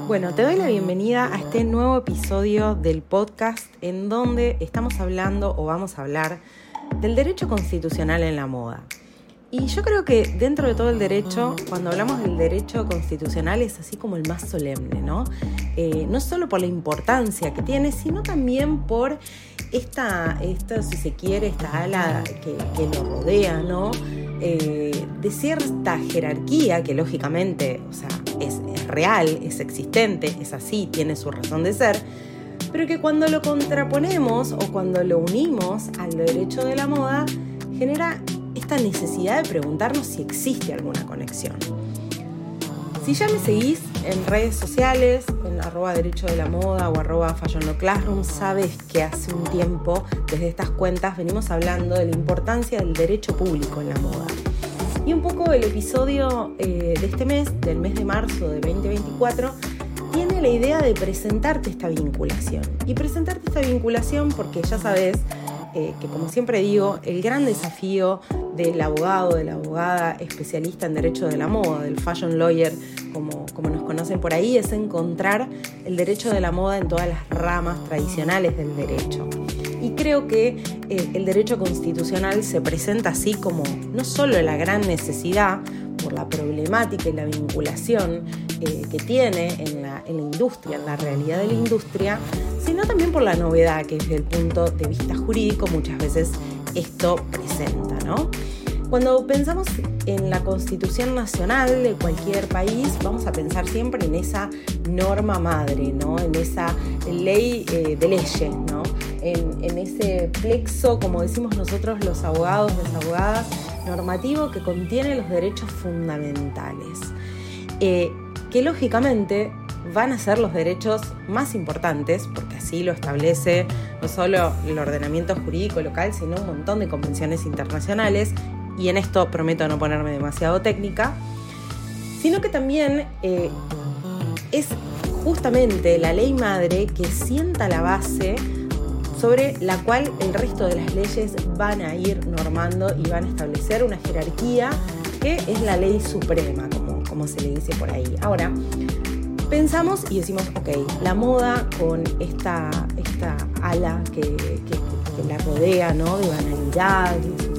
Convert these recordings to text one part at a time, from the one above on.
Bueno, te doy la bienvenida a este nuevo episodio del podcast en donde estamos hablando o vamos a hablar del derecho constitucional en la moda. Y yo creo que dentro de todo el derecho, cuando hablamos del derecho constitucional es así como el más solemne, ¿no? No solo por la importancia que tiene, sino también por esta si se quiere, esta ala que lo rodea, ¿no? De cierta jerarquía que lógicamente, o sea, es real, es existente, es así, tiene su razón de ser, pero que cuando lo contraponemos o cuando lo unimos al derecho de la moda, genera esta necesidad de preguntarnos si existe alguna conexión. Si ya me seguís en redes sociales, en @derecho de la moda o @fashionlawclassroom, sabes que hace un tiempo, desde estas cuentas, venimos hablando de la importancia del derecho público en la moda. Y un poco el episodio de este mes, del mes de marzo de 2024, tiene la idea de presentarte esta vinculación. Y presentarte esta vinculación porque ya sabes que, como siempre digo, el gran desafío del abogado, de la abogada especialista en derecho de la moda, del fashion lawyer, como nos conocen por ahí, es encontrar el derecho de la moda en todas las ramas tradicionales del derecho. Y creo que el derecho constitucional se presenta así como no solo la gran necesidad por la problemática y la vinculación que tiene en la industria, en la realidad de la industria, sino también por la novedad que desde el punto de vista jurídico muchas veces esto presenta, ¿no? Cuando pensamos en la Constitución Nacional de cualquier país, vamos a pensar siempre en esa norma madre, ¿no? En esa ley de leyes, ¿no? En ese plexo, como decimos nosotros los abogados, las abogadas, normativo que contiene los derechos fundamentales, que lógicamente van a ser los derechos más importantes, porque así lo establece no solo el ordenamiento jurídico local, sino un montón de convenciones internacionales, y en esto prometo no ponerme demasiado técnica, sino que también es justamente la ley madre que sienta la base sobre la cual el resto de las leyes van a ir normando y van a establecer una jerarquía que es la ley suprema, como se le dice por ahí. Ahora, pensamos y decimos, ok, la moda con esta ala que la rodea, ¿no? De banalidad,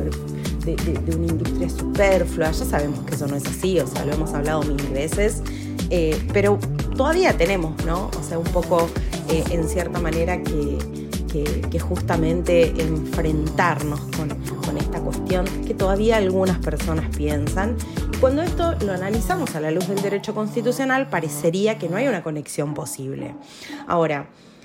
de una industria superflua. Ya sabemos que eso no es así, o sea, lo hemos hablado mil veces, pero todavía tenemos, ¿no? O sea, un poco, en cierta manera, que justamente enfrentarnos con esta cuestión que todavía algunas personas piensan. Y cuando esto lo analizamos a la luz del derecho constitucional, parecería que no hay una conexión posible. Ahora,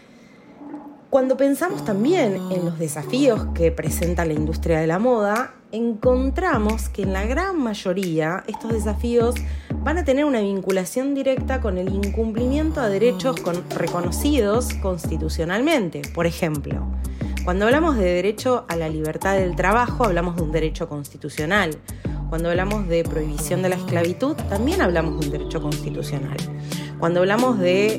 cuando pensamos también en los desafíos que presenta la industria de la moda, encontramos que en la gran mayoría estos desafíos van a tener una vinculación directa con el incumplimiento a derechos reconocidos constitucionalmente. Por ejemplo, cuando hablamos de derecho a la libertad del trabajo, hablamos de un derecho constitucional. Cuando hablamos de prohibición de la esclavitud, también hablamos de un derecho constitucional. Cuando hablamos de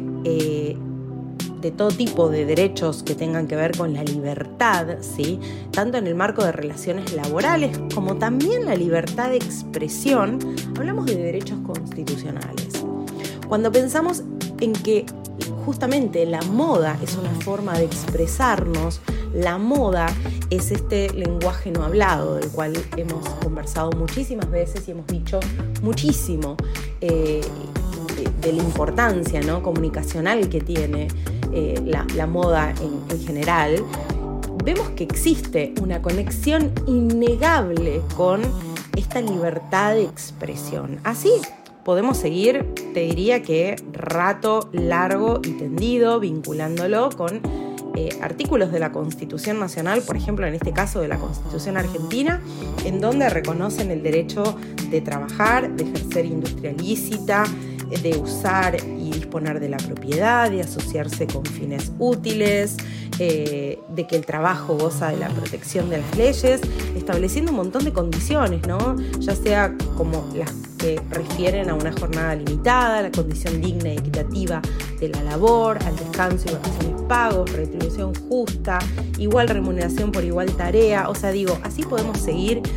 todo tipo de derechos que tengan que ver con la libertad, ¿sí? Tanto en el marco de relaciones laborales como también la libertad de expresión, hablamos de derechos constitucionales. Cuando pensamos en que justamente la moda es una forma de expresarnos, la moda es este lenguaje no hablado, del cual hemos conversado muchísimas veces y hemos dicho muchísimo de la importancia, ¿no? Comunicacional que tiene la moda en general, vemos que existe una conexión innegable con esta libertad de expresión. Así podemos seguir, te diría que rato largo y tendido, vinculándolo con artículos de la Constitución Nacional, por ejemplo, en este caso de la Constitución Argentina, en donde reconocen el derecho de trabajar, de ejercer industria lícita, de usar y disponer de la propiedad, de asociarse con fines útiles, de que el trabajo goza de la protección de las leyes, estableciendo un montón de condiciones, ¿no? Ya sea como las que refieren a una jornada limitada, la condición digna y equitativa de la labor, al descanso y vacaciones pagos, retribución justa, igual remuneración por igual tarea. O sea, digo, así podemos seguir y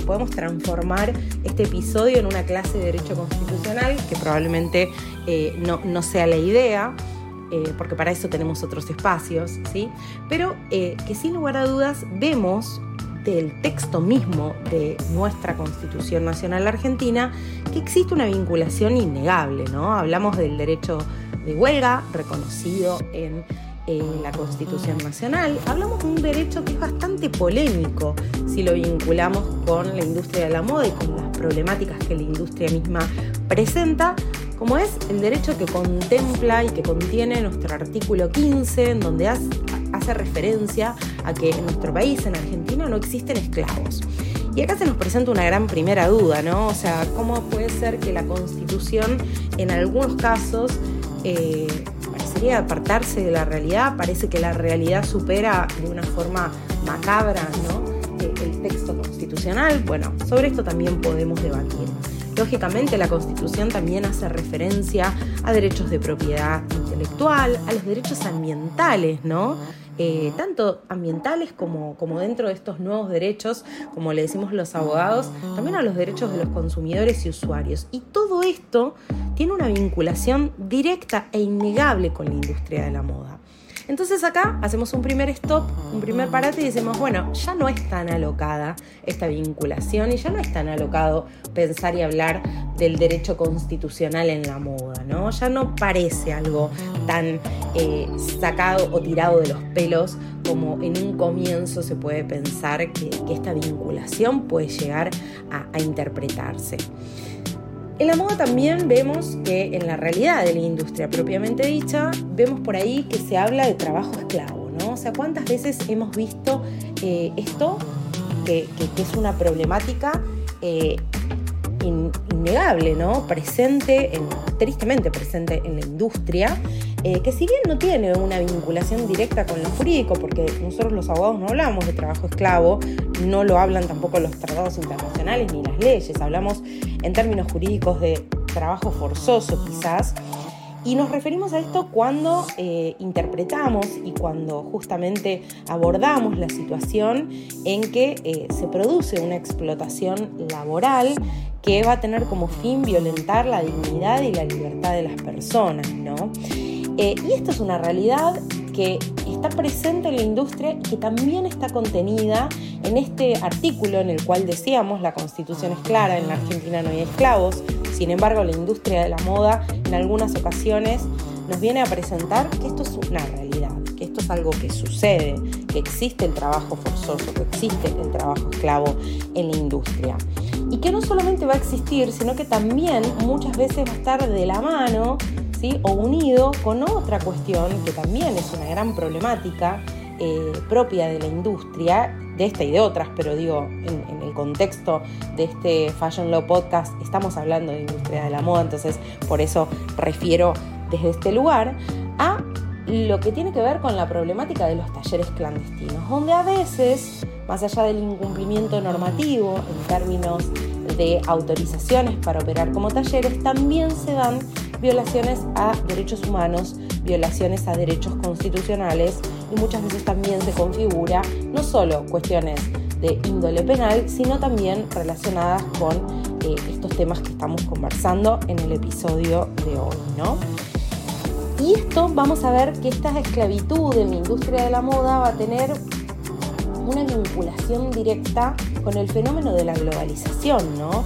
podemos transformar este episodio en una clase de Derecho Constitucional, que probablemente no sea la idea, porque para eso tenemos otros espacios, ¿sí? Pero que sin lugar a dudas vemos del texto mismo de nuestra Constitución Nacional Argentina que existe una vinculación innegable, ¿no? Hablamos del derecho de huelga reconocido en la Constitución Nacional. Hablamos de un derecho que es bastante polémico si lo vinculamos con la industria de la moda y con las problemáticas que la industria misma presenta, como es el derecho que contempla y que contiene nuestro artículo 15, en donde hace referencia a que en nuestro país, en Argentina, no existen esclavos. Y acá se nos presenta una gran primera duda, ¿no? O sea, ¿cómo puede ser que la Constitución, en algunos casos, parecería apartarse de la realidad? Parece que la realidad supera de una forma macabra, ¿no?, el texto constitucional. Bueno, sobre esto también podemos debatir. Lógicamente, la Constitución también hace referencia a derechos de propiedad intelectual, a los derechos ambientales, ¿no? Tanto ambientales como dentro de estos nuevos derechos, como le decimos los abogados, también a los derechos de los consumidores y usuarios. Y todo esto tiene una vinculación directa e innegable con la industria de la moda. Entonces acá hacemos un primer stop, un primer parate y decimos, bueno, ya no es tan alocada esta vinculación y ya no es tan alocado pensar y hablar del derecho constitucional en la moda, ¿no? Ya no parece algo tan sacado o tirado de los pelos como en un comienzo se puede pensar que esta vinculación puede llegar a interpretarse. En la moda también vemos que en la realidad de la industria propiamente dicha, vemos por ahí que se habla de trabajo esclavo, ¿no? O sea, ¿cuántas veces hemos visto esto que es una problemática innegable, ¿no? Tristemente presente en la industria, que si bien no tiene una vinculación directa con lo jurídico, porque nosotros los abogados no hablamos de trabajo esclavo, no lo hablan tampoco los tratados internacionales ni las leyes, hablamos en términos jurídicos de trabajo forzoso quizás, y nos referimos a esto cuando interpretamos y cuando justamente abordamos la situación en que se produce una explotación laboral que va a tener como fin violentar la dignidad y la libertad de las personas, ¿no? Y esto es una realidad que está presente en la industria y que también está contenida en este artículo en el cual decíamos la Constitución es clara, en la Argentina no hay esclavos. Sin embargo, la industria de la moda en algunas ocasiones nos viene a presentar que esto es una realidad, que esto es algo que sucede, que existe el trabajo forzoso, que existe el trabajo esclavo en la industria. Y que no solamente va a existir, sino que también muchas veces va a estar de la mano, ¿sí?, o unido con otra cuestión que también es una gran problemática propia de la industria, de esta y de otras, pero digo, en el contexto de este Fashion Law Podcast estamos hablando de industria de la moda, entonces por eso refiero desde este lugar a lo que tiene que ver con la problemática de los talleres clandestinos, donde a veces, más allá del incumplimiento normativo en términos de autorizaciones para operar como talleres, también se dan violaciones a derechos humanos, violaciones a derechos constitucionales y muchas veces también se configura no solo cuestiones de índole penal, sino también relacionadas con estos temas que estamos conversando en el episodio de hoy, ¿no? Y esto vamos a ver que esta esclavitud en la industria de la moda va a tener una vinculación directa con el fenómeno de la globalización, ¿no?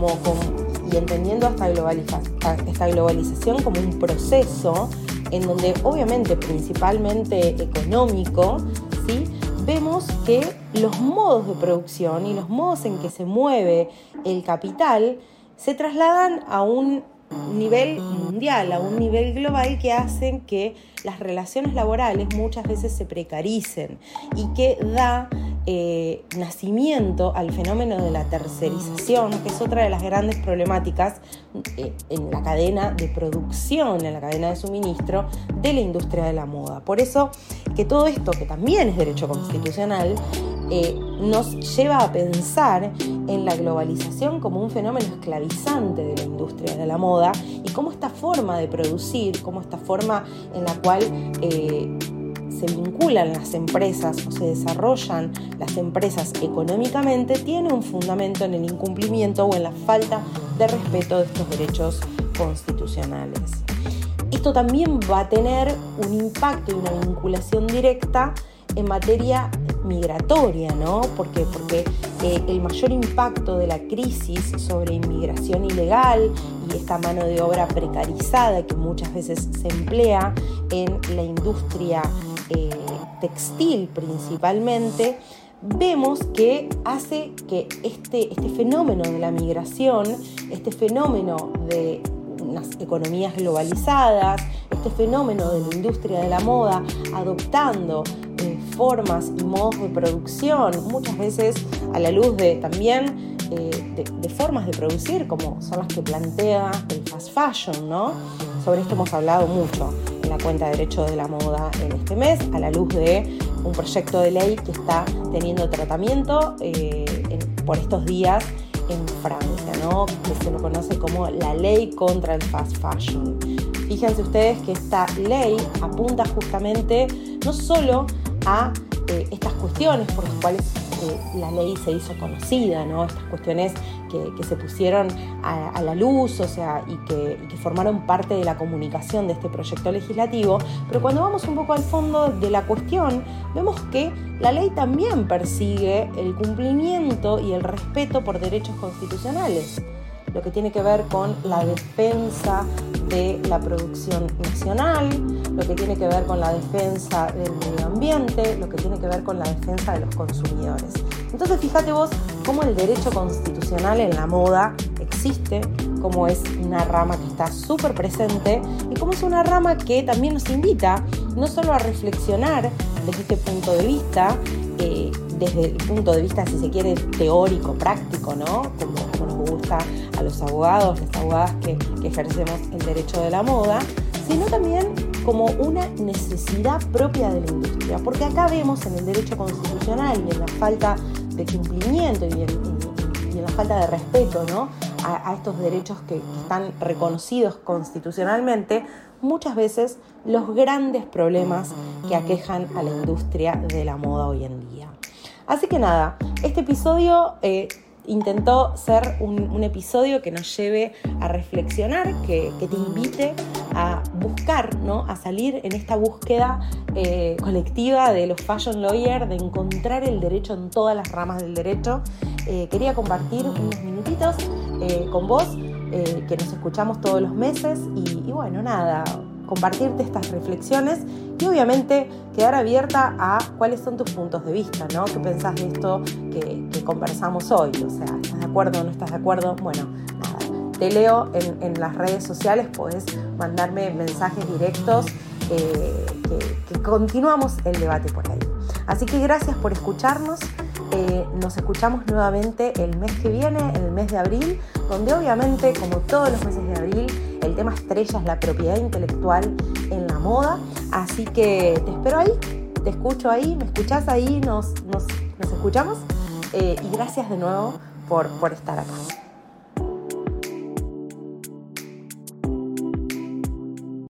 Y entendiendo esta globalización como un proceso en donde obviamente principalmente económico, ¿sí?, vemos que los modos de producción y los modos en que se mueve el capital se trasladan a un nivel mundial, a un nivel global, que hacen que las relaciones laborales muchas veces se precaricen y que da nacimiento al fenómeno de la tercerización, que es otra de las grandes problemáticas en la cadena de producción, en la cadena de suministro de la industria de la moda. Por eso que todo esto, que también es derecho constitucional, nos lleva a pensar en la globalización como un fenómeno esclavizante de la industria de la moda y cómo esta forma de producir, cómo esta forma en la cual se vinculan las empresas o se desarrollan las empresas económicamente tiene un fundamento en el incumplimiento o en la falta de respeto de estos derechos constitucionales. Esto también va a tener un impacto y una vinculación directa en materia migratoria, ¿no? Porque el mayor impacto de la crisis sobre inmigración ilegal y esta mano de obra precarizada que muchas veces se emplea en la industria textil principalmente, vemos que hace que este fenómeno de la migración, este fenómeno de unas economías globalizadas, este fenómeno de la industria de la moda adoptando formas y modos de producción, muchas veces a la luz de también de formas de producir como son las que plantea el fast fashion, ¿no? Sobre esto hemos hablado mucho en la cuenta de Derecho de la Moda en este mes, a la luz de un proyecto de ley que está teniendo tratamiento por estos días en Francia, ¿no? Que se lo conoce como la ley contra el fast fashion. Fíjense ustedes que esta ley apunta justamente no solo a estas cuestiones por las cuales la ley se hizo conocida, ¿no? Estas cuestiones que se pusieron a la luz, o sea, y que formaron parte de la comunicación de este proyecto legislativo, pero cuando vamos un poco al fondo de la cuestión, vemos que la ley también persigue el cumplimiento y el respeto por derechos constitucionales, lo que tiene que ver con la defensa de la producción nacional, lo que tiene que ver con la defensa del medio ambiente, lo que tiene que ver con la defensa de los consumidores. Entonces, fíjate vos cómo el derecho constitucional en la moda existe, cómo es una rama que está súper presente y cómo es una rama que también nos invita no solo a reflexionar desde este punto de vista, desde el punto de vista, si se quiere, teórico, práctico, ¿no? Como nos gusta a los abogados, las abogadas que ejercemos el derecho de la moda, sino también como una necesidad propia de la industria. Porque acá vemos en el derecho constitucional y en la falta de cumplimiento y en la falta de respeto, ¿no? a estos derechos que están reconocidos constitucionalmente, muchas veces los grandes problemas que aquejan a la industria de la moda hoy en día. Así que nada, este episodio intentó ser un episodio que nos lleve a reflexionar, que te invite a buscar, ¿no? A salir en esta búsqueda colectiva de los fashion lawyers, de encontrar el derecho en todas las ramas del derecho. Quería compartir unos minutitos con vos, que nos escuchamos todos los meses y bueno, nada, compartirte estas reflexiones y obviamente quedar abierta a cuáles son tus puntos de vista, ¿no? ¿Qué pensás de esto que conversamos hoy? O sea, ¿estás de acuerdo o no estás de acuerdo? Bueno, nada, te leo en las redes sociales, podés mandarme mensajes directos, que continuamos el debate por ahí. Así que gracias por escucharnos. Nos escuchamos nuevamente el mes que viene, en el mes de abril, donde obviamente, como todos los meses de abril, el tema estrella es la propiedad intelectual en la moda. Así que te espero ahí, te escucho ahí, me escuchás ahí, nos escuchamos. Y gracias de nuevo por estar acá.